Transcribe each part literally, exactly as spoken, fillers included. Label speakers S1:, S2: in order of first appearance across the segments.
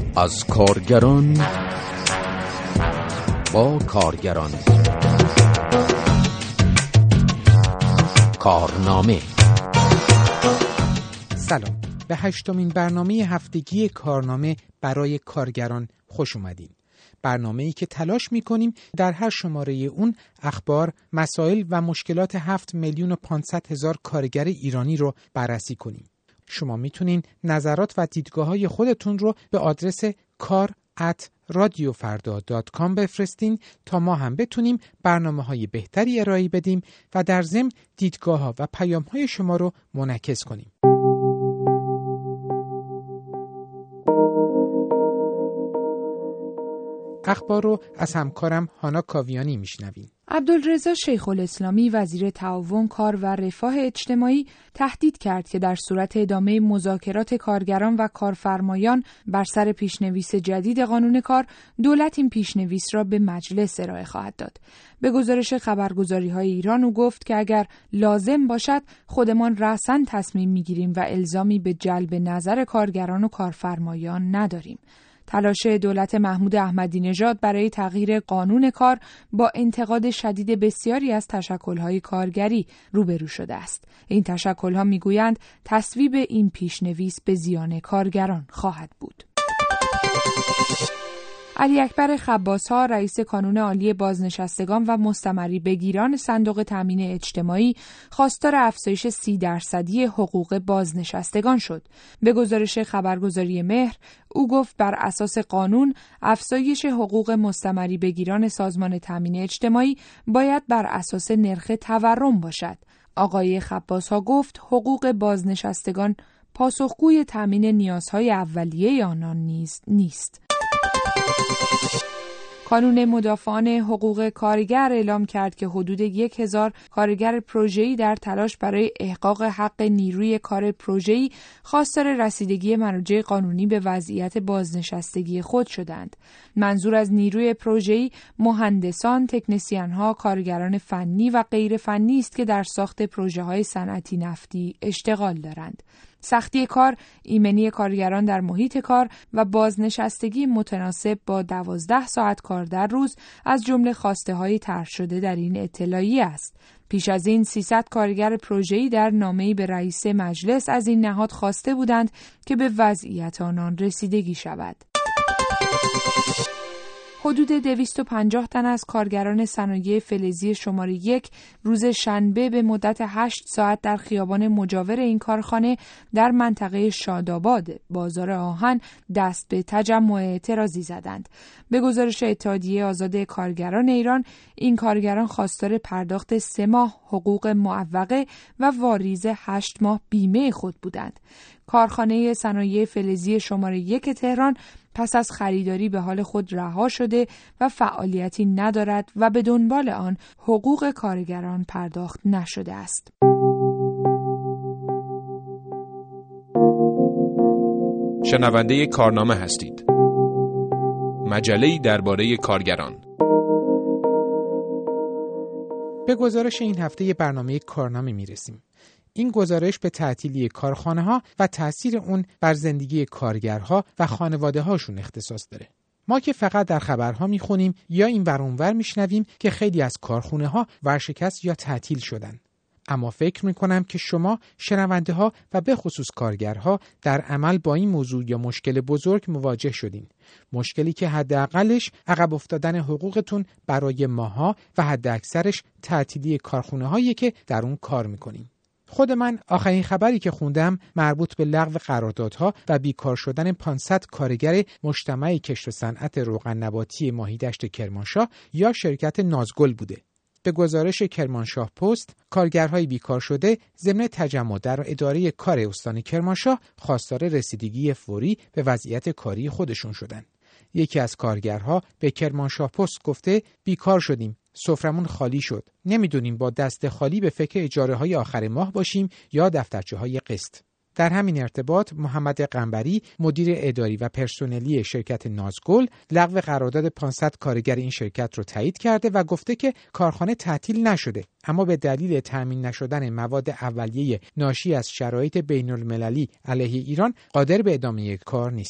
S1: از کارگران با کارگران. کارنامه.
S2: سلام، به هشتمین برنامه هفتگی کارنامه برای کارگران خوش اومدین. برنامه‌ای که تلاش می‌کنیم در هر شماره اون اخبار، مسائل و مشکلات هفت میلیون و پانصد هزار کارگر ایرانی رو بررسی کنیم. شما میتونین نظرات و دیدگاه‌های خودتون رو به آدرس کار ات رادیو فردا دات کام بفرستین تا ما هم بتونیم برنامه‌های بهتری ارائه بدیم و در ضمن دیدگاه‌ها و پیام‌های شما رو منعکس کنیم. اخبار رو از همکارم هانا کاویانی میشنویم.
S3: عبدالرضا شیخ الاسلامی وزیر تعاون، کار و رفاه اجتماعی تهدید کرد که در صورت ادامه مذاکرات کارگران و کارفرمایان بر سر پیشنویس جدید قانون کار، دولت این پیشنویس را به مجلس ارائه خواهد داد. به گزارش خبرگزاری‌های ایران او گفت که اگر لازم باشد خودمان رأساً تصمیم می‌گیریم و الزامی به جلب نظر کارگران و کارفرمایان نداریم. تلاش دولت محمود احمدی نژاد برای تغییر قانون کار با انتقاد شدید بسیاری از تشکل‌های کارگری روبرو شده است. این تشکل‌ها می‌گویند تصویب این پیشنویس به زیان کارگران خواهد بود. علی اکبر خباس‌ها، رئیس کانون عالی بازنشستگان و مستمری بگیران صندوق تامین اجتماعی، خواستار افزایش سی درصدی حقوق بازنشستگان شد. به گزارش خبرگزاری مهر، او گفت بر اساس قانون افزایش حقوق مستمری بگیران سازمان تامین اجتماعی باید بر اساس نرخ تورم باشد. آقای خباس‌ها گفت حقوق بازنشستگان پاسخگوی تامین نیازهای اولیه آنان نیز نیست. کانون مدافعان حقوق کارگر اعلام کرد که حدود یک هزار کارگر پروژه‌ای در تلاش برای احقاق حق نیروی کار پروژه‌ای خواستار رسیدگی مراجع قانونی به وضعیت بازنشستگی خود شدند. منظور از نیروی پروژه‌ای مهندسان، تکنسین‌ها، کارگران فنی و غیر فنی است که در ساخت پروژه‌های صنعتی نفتی اشتغال دارند. سختی کار، ایمنی کارگران در محیط کار و بازنشستگی متناسب با دوازده ساعت کار در روز از جمله خواسته‌های طرح شده در این اطلاعیه است. پیش از این سیصد کارگر پروژه‌ای در نامه‌ای به رئیس مجلس از این نهاد خواسته بودند که به وضعیت آنان رسیدگی شود. حدود دویست و پنجاه تن از کارگران صنایع فلزی شماره یک روز شنبه به مدت هشت ساعت در خیابان مجاور این کارخانه در منطقه شاداباد بازار آهن دست به تجمع اعتراضی زدند. به گزارش اتحادیه آزاد کارگران ایران، این کارگران خواستار پرداخت سه ماه حقوق معوقه و واریز هشت ماه بیمه خود بودند. کارخانه صنایع فلزی شماره یک تهران پس از خریداری به حال خود رها شده و فعالیتی ندارد و به دنبال آن حقوق کارگران پرداخت نشده است.
S4: شنونده کارنامه هستید. مجله‌ای درباره کارگران.
S2: به گزارش این هفته برنامه کارنامه میرسیم. این گزارش به تعطیلی کارخانه‌ها و تأثیر اون بر زندگی کارگرها و خانواده‌هاشون اختصاص داره. ما که فقط در خبرها میخونیم یا این ور اون ور میشنویم که خیلی از کارخونه‌ها ورشکست یا تعطیل شدن. اما فکر میکنم که شما شنونده‌ها و به خصوص کارگرها در عمل با این موضوع یا مشکل بزرگ مواجه شدین. مشکلی که حداقلش عقب افتادن حقوقتون برای ماها و حداکثرش تعطیلی کارخونه‌هایی که در اون کار میکنین. خود من آخرین خبری که خوندم مربوط به لغو قراردادها و بیکار شدن پانصد کارگر مجتمع کشت و صنعت روغن نباتی ماهیدشت کرمانشاه یا شرکت نازگل بوده. به گزارش کرمانشاه پست، کارگرهای بیکار شده ضمن تجمع در اداره کار استان کرمانشاه خواستار رسیدگی فوری به وضعیت کاری خودشون شدند. یکی از کارگرها به کرمانشاه پست گفته بیکار شدیم، سفرمون خالی شد. نمیدونیم با دست خالی به فکر اجاره های آخر ماه باشیم یا دفترچه های قسط. در همین ارتباط محمد قنبری مدیر اداری و پرسنلی شرکت نازگل لغو قرارداد پانصد کارگر این شرکت رو تایید کرده و گفته که کارخانه تعطیل نشده، اما به دلیل تامین نشدن مواد اولیه ناشی از شرایط بین المللی علیه ایران قادر به ادامه کار نیست.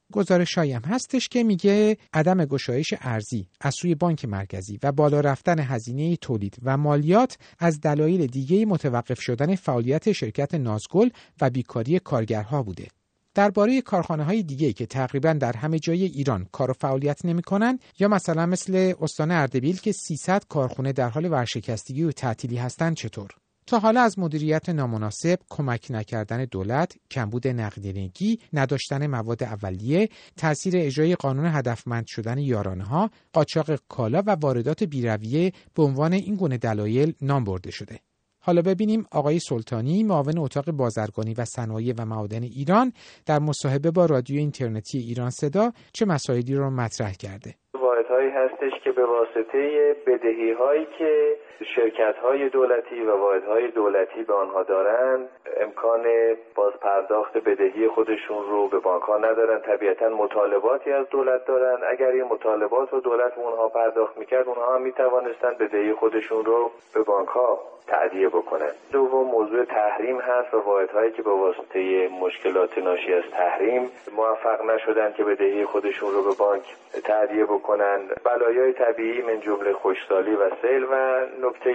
S2: گزارش‌هایی هم هستش که میگه عدم گشایش ارزی از سوی بانک مرکزی و بالا رفتن هزینه تولید و مالیات از دلایل دیگه متوقف شدن فعالیت شرکت نازگل و بیکاری کارگرها بوده. درباره کارخانه‌های دیگه‌ای که تقریباً در همه جای ایران کار و فعالیت نمی‌کنن یا مثلا مثل استان اردبیل که سیصد کارخانه در حال ورشکستگی و تعطیلی هستن چطور؟ تا حالا از مدیریت نامناسب، کمک نکردن دولت، کمبود نقدینگی، نداشتن مواد اولیه، تأثیر اجرای قانون هدفمند شدن یارانه‌ها، قاچاق کالا و واردات بی‌رویه به عنوان این گونه دلایل نام برده شده. حالا ببینیم آقای سلطانی، معاون اتاق بازرگانی و صنایع و معادن ایران، در مصاحبه با رادیو اینترنتی ایران صدا چه مسائلی رو مطرح کرده.
S5: واحدهایی هستش که به واسطه بدهی‌هایی که شرکت‌های دولتی و واحدهای دولتی به آنها دارند امکان باز پرداخت بدهی خودشون رو به بانک‌ها ندارن. طبیعتاً مطالباتی از دولت دارن. اگر این مطالبات رو دولت اونها پرداخت می‌کرد، اونها هم می‌توانستن بدهی خودشون رو به بانک‌ها تأدیه بکنن. دوم موضوع تحریم هست و واحدهایی که به واسطه مشکلات ناشی از تحریم موفق نشدن که بدهی خودشون رو به بانک تأدیه بکنن. بلایای طبیعی من جمله خشکسالی و سیل و نکته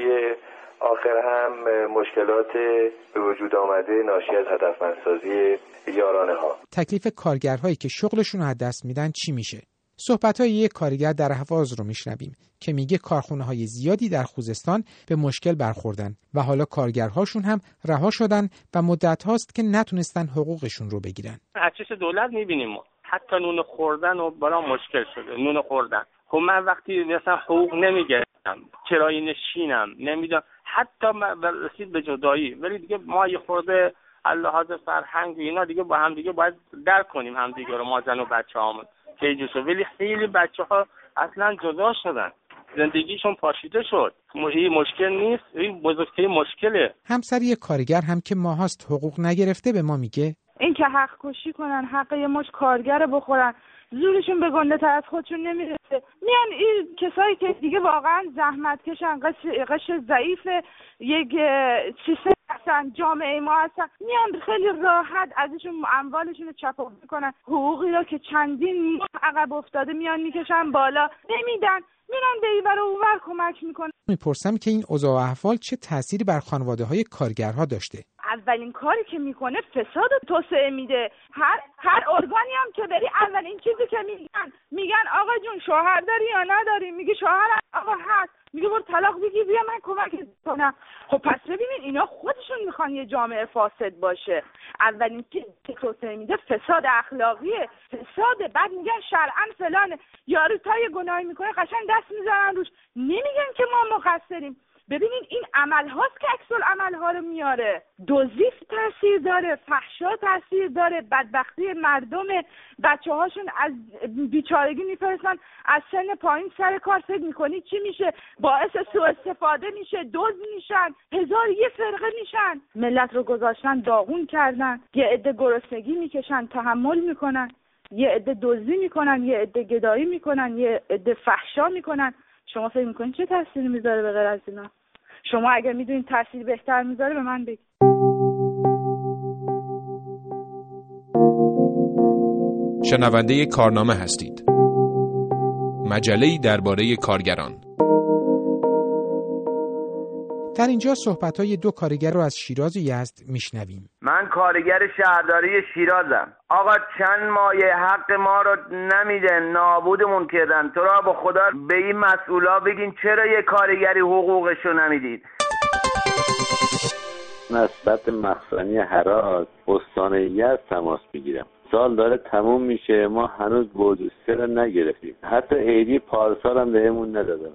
S5: آخر هم مشکلات به وجود آمده ناشی از هدفمندسازی یارانه ها.
S2: تکلیف کارگرهایی که شغلشون رو از دست میدن چی میشه؟ صحبت‌های یک کارگر در اهواز رو میشنویم که میگه کارخونه‌های زیادی در خوزستان به مشکل برخوردن و حالا کارگرهاشون هم رها شدن و مدت هاست که نتونستن حقوقشون رو بگیرن.
S6: از چش دولت میبینیم ما حتی نون خوردن و برام مشکل شده. نون خوردن خب من وقتی مثلا حقوق نمیگیرم، کرایه نشینم، نمیدونم، حتی رسید به جدایی، ولی دیگه ما یه خورده لحاظ فرهنگ اینا دیگه با هم دیگه باید درک کنیم هم دیگه رو، ما زن و بچه‌هامون که اینجوری. ولی خیلی بچه‌ها اصلا جدا شدن، زندگیشون پاشیده شد. این مشکل نیست، این بزرگترین مشکله.
S2: همسر یک کارگر هم که ماهاست حقوق نگرفته به ما میگه
S7: این که حق کشی کنن، حق یه مش کارگر بخورن، زورشون به گنده تر از خودشون نمیرسه. میان این کسایی که دیگه واقعا زحمت کشن، قش ضعیف یک سیستم هستن، جامعه ما هستن، میان خیلی راحت ازشون اموالشون رو چپاول میکنن، حقوقی رو که چندین ماه عقب افتاده میان میکشن بالا، نمیدن، میرن به اینور و اونور کمک میکنن.
S2: میپرسم که این اوضاع و احوال چه تأثیری بر خانواده‌های کارگرها داشته؟
S7: اولین کاری که میکنه فساد و توسعه میده. هر هر ارگانی هم که بری اولین چیزی که میگن میگن آقا جون شوهر داری یا نداری؟ میگه شوهر آقا هست، میگه برو طلاق بگیر بیا من کمکت کنم. خب پس ببینین اینا خودشون میخوان یه جامعه فاسد باشه. اولین چیزی که توسعه میده فساد اخلاقیه، فساد. بعد میگن شرعاً فلانه، یارو تا یه گناهی میکنه قشنگ دست میذارن روش، نمیگن که ما مقصریم. ببینین این عمل هاست که عکس العمل ها رو میاره. دزدی تاثیر داره، فحشا تاثیر داره، بدبختی مردم، بچه هاشون از بیچارگی میفرستن از سن پایین سر کار. فکر میکنی چی میشه؟ باعث سوء استفاده میشه، دزد میشن، هزار یه فرقه میشن. ملت رو گذاشتن داغون کردن. یه عده گرسنگی میکشن، تحمل میکنن، یه عده دزدی میکنن، یه عده گدایی میکنن، یه عده فحشا میکنن. شما فکر میکنین چه تأثیری میذاره به غیر از اینا؟ شما اگر میدونین تأثیر بهتر میذاره به من بگید.
S4: شنونده کارنامه هستید. مجله‌ای درباره کارگران.
S2: در اینجا صحبت‌های دو کارگر رو از شیراز و یزد میشنویم.
S8: من کارگر شهرداری شیرازم. آقا چند مایه حق ما رو نمیدن، نابودمون کردن. تو را با خدا به این مسئولا بگین چرا یه کارگری حقوقشو نمیدید؟
S9: نسبت مخزنی هرات استان یزد تماس بگیرم. سال داره تموم میشه، ما هنوز بودوسته رو نگرفتیم، حتی عیدی پارسال هم بهمون ندادن.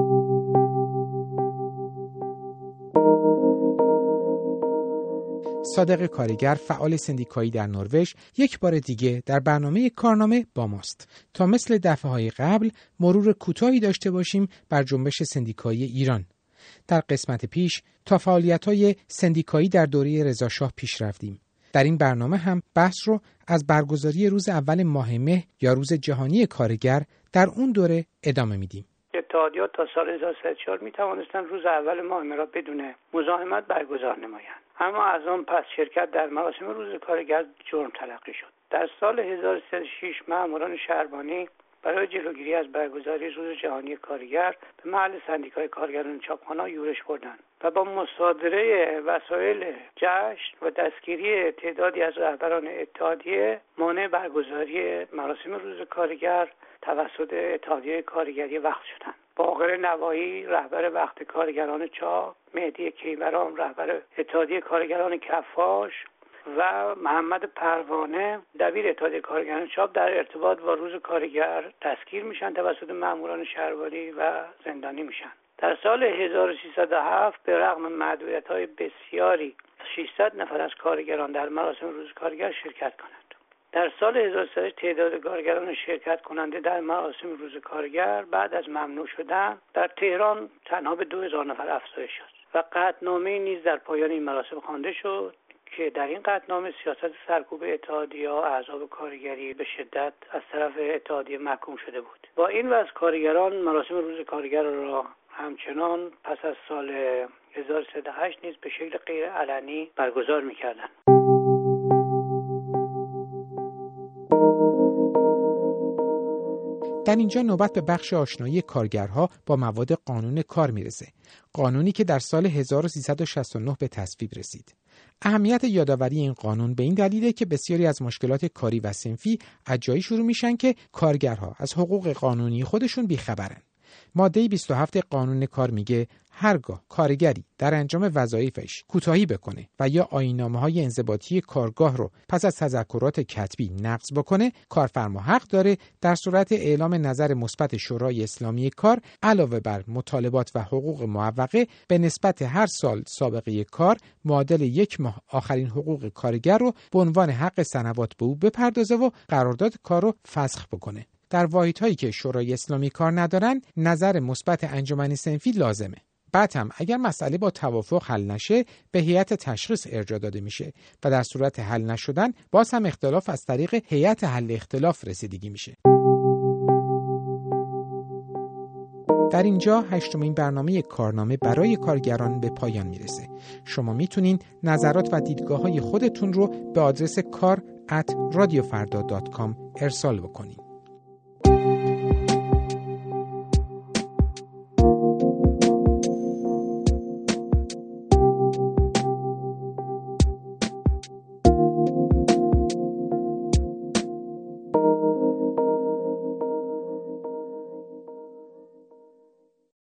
S2: صادق کارگر، فعال سندیکایی در نروژ، یک بار دیگه در برنامه کارنامه با ماست تا مثل دفعه‌های قبل مرور کوتاهی داشته باشیم بر جنبش سندیکایی ایران. در قسمت پیش تا فعالیت‌های سندیکایی در دوره رضا شاه پیش رفتیم. در این برنامه هم بحث رو از برگزاری روز اول ماه مه یا روز جهانی کارگر در اون دوره ادامه میدیم.
S6: که
S10: اتحادیات تا سال هزار و سیصد و چهار می توانستند روز اول ماه را بدون مزاحمت برگزار نمایند. اما از آن پس شرکت در مراسم روز کارگر جرم تلقی شد. در سال هزار و سیصد و شش ماموران شهربانی برای جلوگیری از برگزاری روز جهانی کارگر به محل سندیکای کارگران چاپخانه‌ها یورش بردند و با مصادره وسایل جشن و دستگیری تعدادی از رهبران اتحادیه مانع برگزاری مراسم روز کارگر توسط اتحادیه کارگری وقت شدند. باقر نوایی رهبر وقت کارگران چاپ، مهدی کیورام رهبر اتحادیه کارگران کفاش و محمد پروانه دبیر اتحادیه کارگران چاپ در ارتباط با روز کارگر دستگیر میشن توسط ماموران شهربانی و زندانی میشن. در سال هزار و سیصد و هفت به رغم محدودیت‌های بسیاری ششصد نفر از کارگران در مراسم روز کارگر شرکت کنند. در سال هزار و سیصد تعداد کارگران شرکت کننده در مراسم روز کارگر بعد از ممنوع شدن در تهران تنها به دو هزار نفر افزایش شد و قطعنامه نیز در پایان این مراسم خوانده شد که در این قطعنامه سیاست سرکوب اتحادیه و احزاب کارگری به شدت از طرف اتحادیه محکوم شده بود. با این وضع کارگران مراسم روز کارگر را همچنان پس از سال هزار و سیصد و هشت نیز به شکل غیر علنی برگزار می‌کردند.
S2: در اینجا نوبت به بخش آشنایی کارگرها با مواد قانون کار میرسه. قانونی که در سال هزار و سیصد و شصت و نه به تصویب رسید. اهمیت یادآوری این قانون به این دلیله که بسیاری از مشکلات کاری و صنفی از جایی شروع میشن که کارگرها از حقوق قانونی خودشون بیخبرن. ماده بیست و هفت قانون کار میگه هرگاه کارگری در انجام وظایفش کوتاهی بکنه و یا آیین‌نامه‌های انضباطی کارگاه رو پس از تذکرات کتبی نقض بکنه، کارفرما حق داره در صورت اعلام نظر مثبت شورای اسلامی کار علاوه بر مطالبات و حقوق معوقه به نسبت هر سال سابقه کار معادل یک ماه آخرین حقوق کارگر رو به عنوان حق سنوات به او بپردازه و قرارداد کار رو فسخ بکنه. در واحدهایی که شورای اسلامی کار ندارن نظر مثبت انجمن صنفی لازمه. بعد هم اگر مسئله با توافق حل نشه به هیئت تشخیص ارجاع داده میشه و در صورت حل نشدن باز هم اختلاف از طریق هیئت حل اختلاف رسیدگی میشه. در اینجا هشتمین برنامه کارنامه برای کارگران به پایان میرسه. شما میتونین نظرات و دیدگاه‌های خودتون رو به آدرس کار ات رادیو فردا دات کام ارسال بکنین.